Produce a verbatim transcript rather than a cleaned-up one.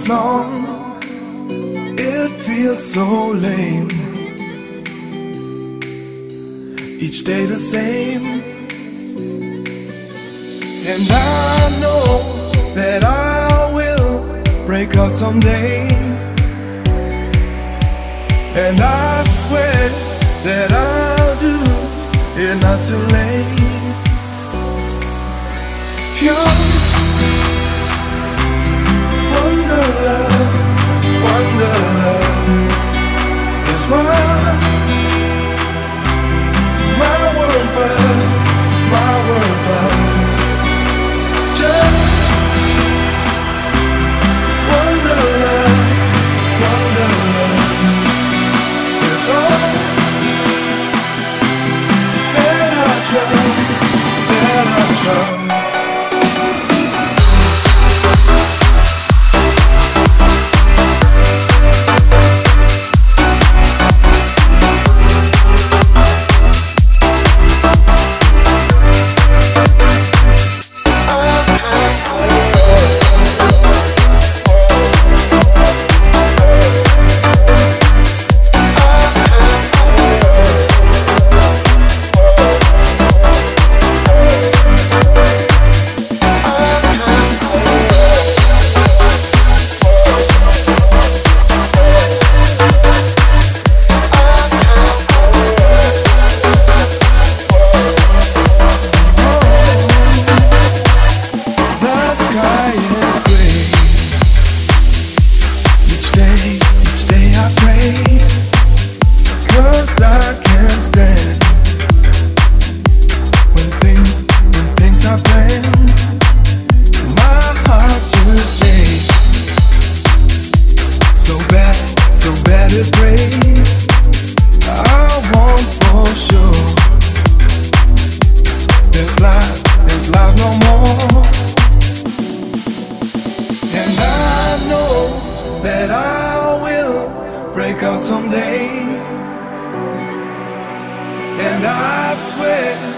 long, it feels so lame. Each day the same, and I know that I will break out someday. And I swear that I'll do it not too late. Pure wonder love, wonder love is what my world burns, my world burns. Just wonder love, wonder love is all that I trust, that I trust. That I will break out someday, and I swear